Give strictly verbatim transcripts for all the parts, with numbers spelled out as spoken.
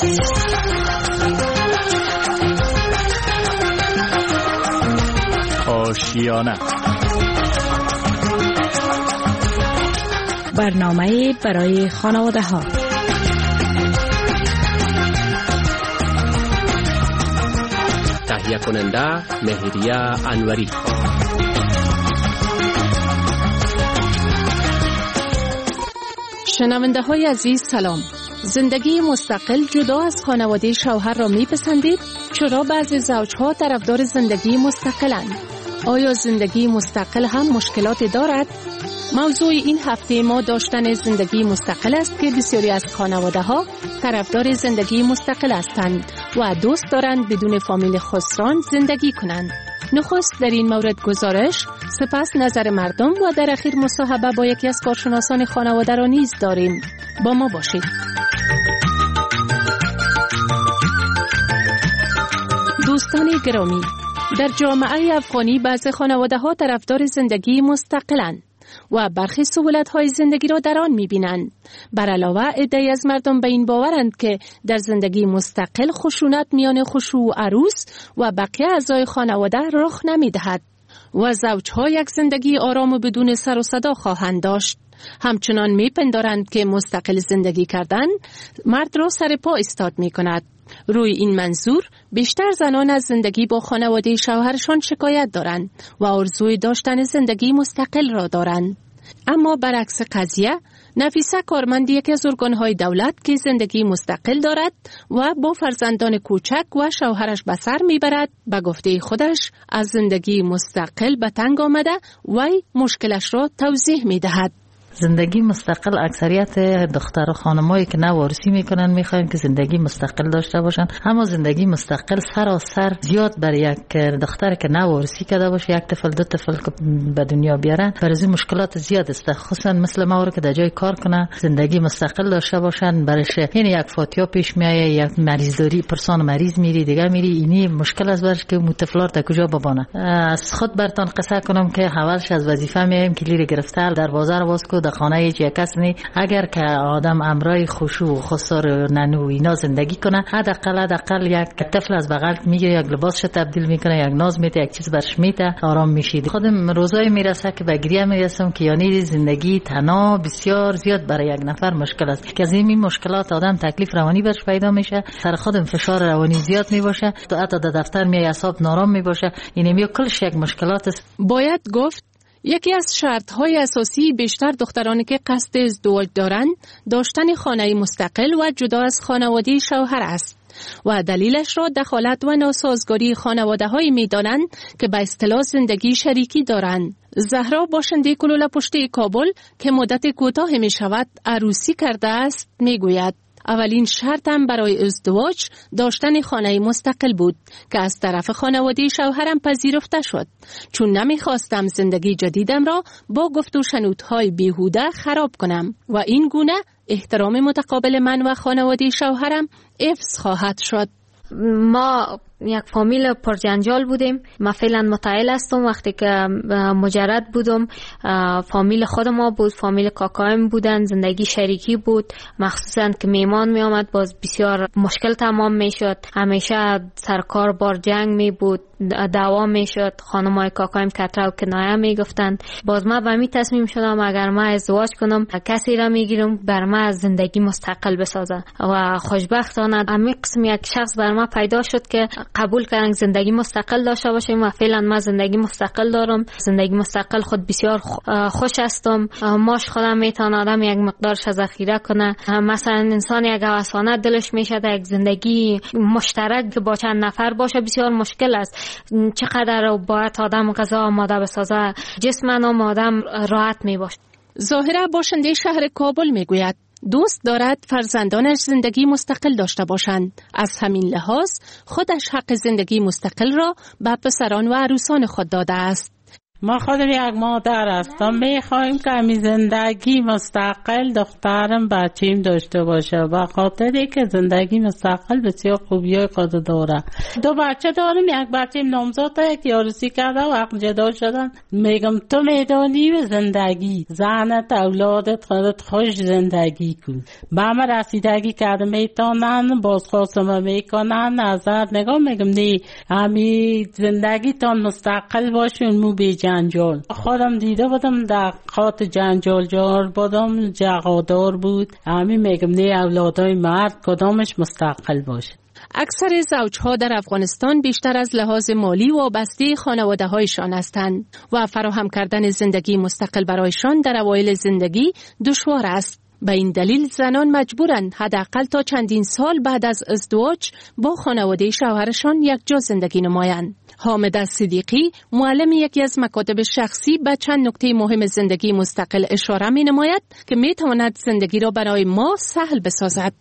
آشیانه، برنامه برای خانواده ها. تهیه کننده مهریه انوری. شنونده های عزیز سلام. زندگی مستقل جدا از خانواده شوهر را می پسندید؟ چرا بعضی زوجها طرفدار زندگی مستقلند؟ آیا زندگی مستقل هم مشکلات دارد؟ موضوع این هفته ما داشتن زندگی مستقل است که بسیاری از خانواده ها طرفدار زندگی مستقل هستند و دوست دارند بدون فامیل خسران زندگی کنند. نخست در این مورد گزارش، سپس نظر مردم و در اخیر مصاحبه با یکی از کارشناسان خانواده را نیز داریم. با ما باشید. دوستان گرامی، در جامعه افغانی بعضی خانواده ها طرفدار زندگی مستقلند و برخی سهولت‌های زندگی را در آن می‌بینند. بر علاوه عده‌ای از مردم به این باورند که در زندگی مستقل خشونت میان خشوع و عروس و بقیه اعضای خانواده رخ نمی‌دهد و زوج‌ها یک زندگی آرام و بدون سر و صدا خواهند داشت. همچنان می‌پندارند که مستقل زندگی کردن مرد را سر پا ایستاد می‌کند. روی این منظور بیشتر زنان از زندگی با خانواده شوهرشان شکایت دارند و آرزوی داشتن زندگی مستقل را دارند. اما برعکس قضیه، نفیسه کارمند یکی از ارگان‌های دولت که زندگی مستقل دارد و با فرزندان کوچک و شوهرش به سر میبرد، به گفته خودش از زندگی مستقل به تنگ آمده و مشکلش را توضیح میدهد. زندگی مستقل اکثریت دختر و خانمایی که نوارسی میکنن میخواین که زندگی مستقل داشته باشن، اما زندگی مستقل سراسر زیاد برای یک دختر که نوارسی کرده باشه، یک طفل دو طفل که به دنیا بیارن، برای مشکلات زیاد است. خصوصا مثل ما که در جای کار کنه زندگی مستقل داشته باشن، برایش این یک فاتیا پیش میایه، یک مریض داری پرسان مریض میری دیگه میری، اینی مشکل است برش که متفلار تا کجا ببانه. از خود برتان قصه کنم که اولش از وظیفه میایم کلیر گرفته در بازار باز کو در خانه هیچ یک کس نی. اگر که آدم امرای خشوع و خسار ننو اینا زندگی کنه، حداقل حداقل یک طفل از بغل میگیره، یک لباسش تبدیل میکنه، یک ناز میده، یک چیز برش میده، آرام میشید. خودم روزای میرسه که به گریه میرسم که یعنی زندگی تنها بسیار زیاد برای یک نفر مشکل است، که از این مشکلات آدم تکلیف روانی برش پیدا میشه، سر خودم فشار روانی زیاد میباشه، تو حتی در دفتر می اعصاب نارام میباشه. این میو کلش یک مشکلات است. باید گفت یکی از شرط‌های اساسی بیشتر دخترانی که قصد ازدواج دارند داشتن خانه مستقل و جدا از خانواده شوهر است و دلیلش را دخالت و ناسازگاری خانواده‌هایی می‌دانند که به اصطلاح زندگی شریکی دارند. زهرا باشنده کلوله پشتی کابل که مدت کوتاه می‌شود عروسی کرده است می‌گوید اولین شرطم برای ازدواج داشتن خانه مستقل بود که از طرف خانواده شوهرم پذیرفته شد، چون نمیخواستم زندگی جدیدم را با گفت و شنودهای بیهوده خراب کنم و این گونه احترام متقابل من و خانواده شوهرم حفظ خواهد شد. ما یک فامیل پرجنجال بودیم. من فعلا متعهل هستم. وقتی که مجرد بودم فامیل خود ما بود، فامیل کاکایم بودن، زندگی شریکی بود، مخصوصا که میمان می آمد باز بسیار مشکل تمام می شد. همیشه سرکار بار جنگ می بود، دعوا می شد، خانمای کاکایم کتره و کنایه می گفتند. باز ما به می تصمیم شدم اگر ما ازدواج کنم کسی را می گیرم بر ما از زندگی مستقل بسازه و خوشبختانه همین قسم یک شخص بر ما پیدا شد که قبول کردن زندگی مستقل داشته باشیم و فعلا ما زندگی مستقل دارم. زندگی مستقل خود بسیار خوش هستم. ماش خودم میتونه آدم یک مقدارش ذخیره کنه. مثلا انسان یک هوسانه دلش میشه یک زندگی مشترک با چند نفر باشه بسیار مشکل است. چقدر باید آدم غذا آماده بسازه، جسم و آدم راحت میباشه. ظاهرا باشنده شهر کابل میگوید دوست دارد فرزندانش زندگی مستقل داشته باشند. از همین لحاظ خودش حق زندگی مستقل را به پسران و عروسان خود داده است. ما خودم یک مادر هستم، میخوایم که همی زندگی مستقل دخترم بچیم داشته باشه، به خاطری که زندگی مستقل بسیار خوبیای خود داره. دو بچه دارم، یک بچه نامزاد یک یارسی کرده و عقل جدا شدن. میگم تو میدانی به زندگی زنت اولادت خودت خوش زندگی کن. به همه رسیدگی کرده میتونن بازخواستم میکنن ازت. نگاه میگم نه، همی زندگی تان مستقل باشون مو بی جنجال. خودم دیده بودم در خاط جنجال جار بودم، جغادار بود. همی میگم نه، اولادای مرد کدامش مستقل باشه. اکثر زوجها در افغانستان بیشتر از لحاظ مالی وابسته خانواده هایشان هستند و فراهم کردن زندگی مستقل برایشان در اوایل زندگی دشوار است. به این دلیل زنان مجبورند حداقل تا چندین سال بعد از ازدواج با خانواده شوهرشان یک جا زندگی نمایند. حامد صدیقی، معلم یکی از مکاتب شخصی، به چند نکته مهم زندگی مستقل اشاره می نماید که می تواند زندگی را برای ما سهل بسازد.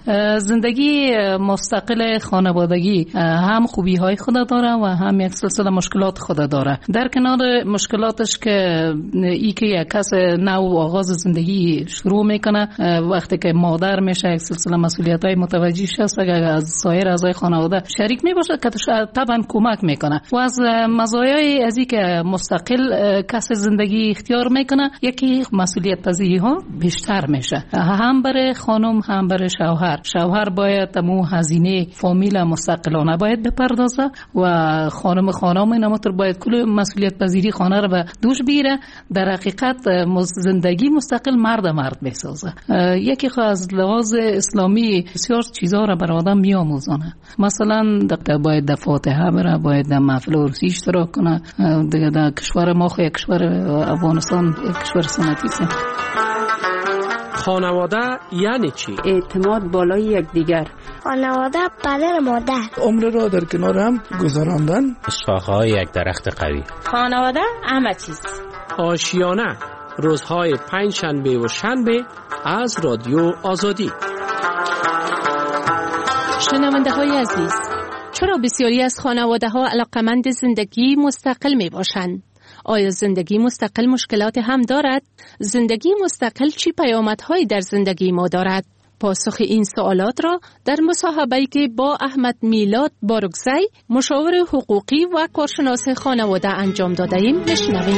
زندگی مستقل خانوادگی هم خوبی های خود داره و هم یک سلسله مشکلات خود داره. در کنار مشکلاتش که ای که یک کس نو آغاز زندگی شروع میکنه، وقتی که مادر میشه یک سلسله مسئولیت های متوجه شست و از سایر اعضای خانواده شریک میباشه که طبعا کمک میکنه. و از مزایای از این که مستقل کس زندگی اختیار میکنه، یکی مسئولیت پذیری ها بیشتر میشه، هم برای خانم هم برای شوهر. شوهر باید تمام هزینه فامیل مستقلانه باید بپردازه و خانم خانم اینماتر باید کل مسئولیت پذیری خانه رو به دوش بیره. در حقیقت زندگی مستقل مرد مرد بسازه. یکی خو از لحاظ اسلامی بسیار چیزا رو بر آدم میآموزونه. مثلا باید در فاتحه بره، باید در محفل عرسی اشتراک کنه. دیگه در کشور ما خو یک کشور افغانستان یک کشور سنتی است. خانواده یعنی چی؟ اعتماد بالای یکدیگر. خانواده پدر مادر. عمر را در کنار هم گذراندن. شاخه‌های یک درخت قوی. خانواده همه چیز. آشیانه، روزهای پنج شنبه و شنبه از رادیو آزادی. شنونده های عزیز، چرا بسیاری از خانواده ها علاقمند زندگی مستقل می باشند؟ آیا زندگی مستقل مشکلات هم دارد؟ زندگی مستقل چی پیامدهایی در زندگی ما دارد؟ پاسخ این سوالات را در مصاحبه‌ای که با احمد میلاد بارگزی، مشاور حقوقی و کارشناس خانواده انجام داده ایم بشنویم.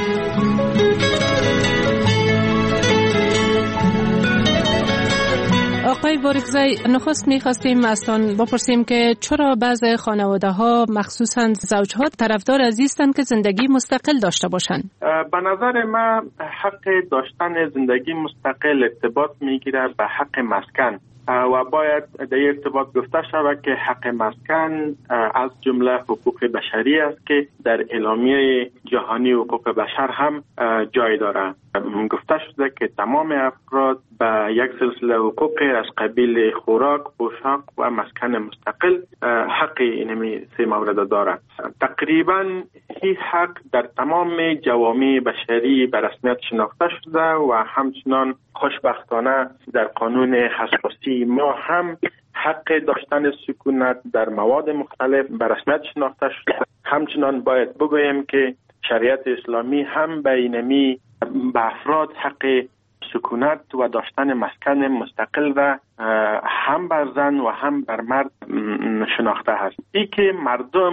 آقای بارگزی، نخست می‌خواستیم ازتان بپرسیم که چرا بعضی خانواده‌ها مخصوصاً زوج‌ها طرفدار از هستند که زندگی مستقل داشته باشند؟ به نظر من حق داشتن زندگی مستقل ارتباط میگیره به حق مسکن و باید در ارتباط گفته شود که حق مسکن از جمله حقوق بشری است که در اعلامیه جهانی حقوق بشر هم جای داره. گفته شده که تمام افراد به یک سلسله حقوق از قبیل خوراک، پوشاک و مسکن مستقل حق اینمی سه مورد دارد. تقریبا این حق در تمام جوامع بشری به رسمیت شناخته شده و همچنان خوشبختانه در قانون اساسی ما هم حق داشتن سکونت در مواد مختلف به رسمیت شناخته شده. همچنان باید بگویم که شریعت اسلامی هم به اینمی به افراد حق سکونت و داشتن مسکن مستقل و هم بر زن و هم بر مرد شناخته هست. ای که مردم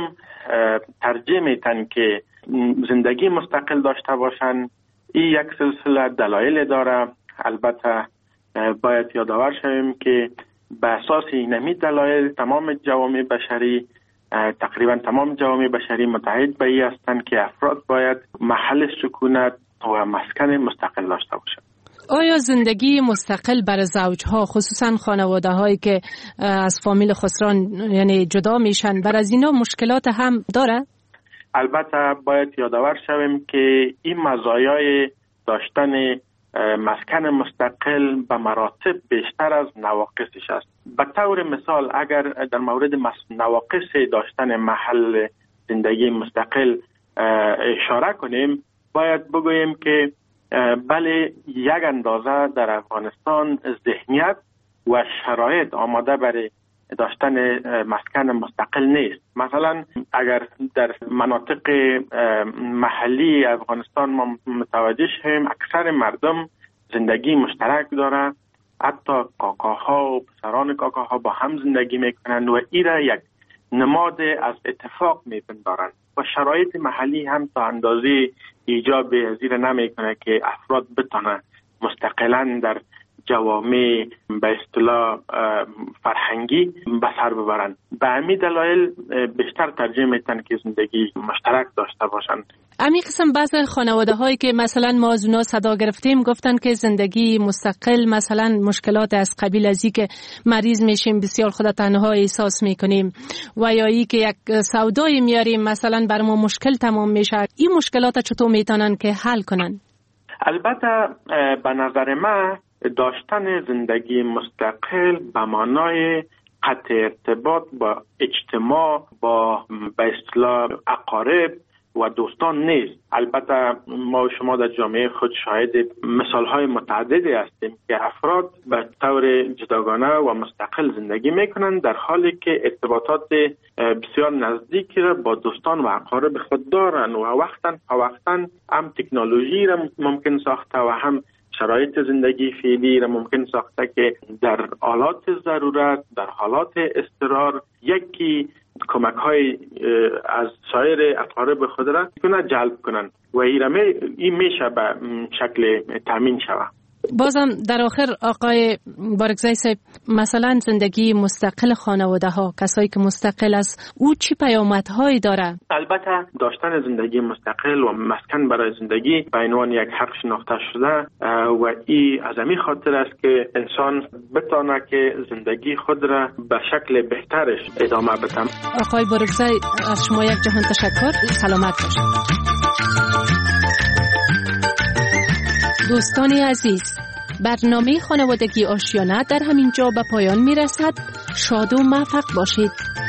ترجیح میتن که زندگی مستقل داشته باشن، این یک سلسله دلایل داره. البته باید یادآور شویم که به اساس اینمی دلایل تمام جوامع بشری تقریبا تمام جوامع بشری متحد به این هستند که افراد باید محل سکونت و مسکن مستقل داشته باشند. آیا زندگی مستقل برای زوجها، خصوصا خانواده هایی که از فامیل خسران یعنی جدا میشن، بر از اینا مشکلات هم داره؟ البته باید یادآور شویم که این مزایای داشتن مسکن مستقل به مراتب بیشتر از نواقصش است. به طور مثال اگر در مورد نواقص داشتن محل زندگی مستقل اشاره کنیم، باید بگوییم که بله یک اندازه در افغانستان ذهنیت و شرایط آماده برای داشتن مسکن مستقل نیست. مثلا اگر در مناطق محلی افغانستان ما متوجه شیم اکثر مردم زندگی مشترک داره، حتی کاکاها و پسران کاکاها با هم زندگی میکنند و ایرا یک نماد از اتفاق میپندارند و شرایط محلی هم تا اندازه ایجاب زیر نمیکنه که افراد بتونه مستقلاً در جوامع به اصطلاح فرهنگی به سر ببرند. به همین دلایل بیشتر ترجیح میتن که زندگی مشترک داشته باشند. امی قسم بعض خانواده هایی که مثلا ما از اونا صدا گرفتیم گفتن که زندگی مستقل مثلا مشکلات از قبیل ازی که مریض میشیم بسیار خود تنها احساس میکنیم و یا ای که یک سودای میاریم مثلا بر ما مشکل تمام میشه. این مشکلات چطور میتونن که حل کنن؟ البته به نظر من داشتن زندگی مستقل به معنای قطع ارتباط با اجتماع، با به اصطلاح اقارب و دوستان نیست. البته ما و شما در جامعه خود شاهد مثالهای متعددی هستیم که افراد به طور جداگانه و مستقل زندگی میکنند در حالی که ارتباطات بسیار نزدیکی را با دوستان و اقارب خود دارند و وقتاً فوقتاً هم تکنولوژی را ممکن ساخته و هم شرایط زندگی فعلی را ممکن ساخته که در حالات ضرورت، در حالات اضطرار یکی کمک های از سایر اقارب خود را کنه جلب کنند و این میشه به شکل تامین شود. بازم در آخر آقای بارگزای صاحب مثلا زندگی مستقل خانواده ها، کسایی که مستقل است، او چی پیامدهایی داره؟ البته داشتن زندگی مستقل و مسکن برای زندگی به عنوان یک حق شناخته شده و این از همین خاطر است که انسان بتونه که زندگی خود را به شکل بهترش ادامه بده. آقای بارگزای از شما یک جهان تشکر. سلامت باشید. دوستان عزیز، برنامه خانوادگی آشیانه در همین جا به پایان می رسد. شاد و موفق باشید.